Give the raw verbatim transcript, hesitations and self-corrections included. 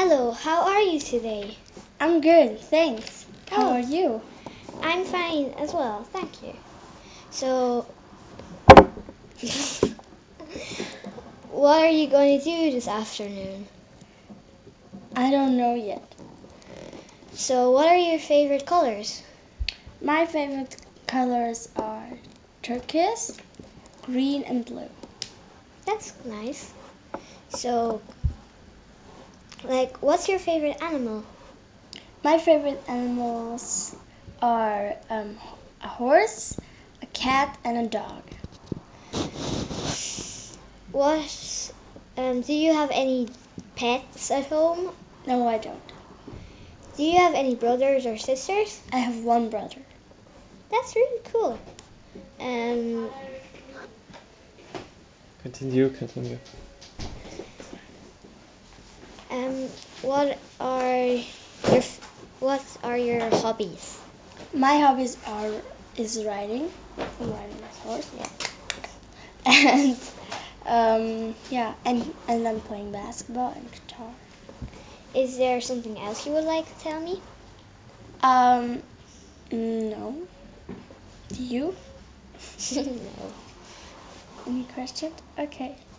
Hello, how are you today? I'm good, thanks. How Oh. are you? I'm fine as well, thank you. So, what are you going to do this afternoon? I don't know yet. So, what are your favorite colors? My favorite colors are turquoise, green, and blue. That's nice. So, like, what's your favorite animal? My favorite animals are um, a horse, a cat, and a dog. What, um, do you have any pets at home? No, I don't. Do you have any brothers or sisters? I have one brother. That's really cool. Um, Continue, continue. um, what are your what are your hobbies? My hobbies are is riding. I'm riding this horse. Yeah. And um, yeah, and and I'm playing basketball and guitar. Is there something else you would like to tell me? Um, no. Do you? No. Any questions? Okay.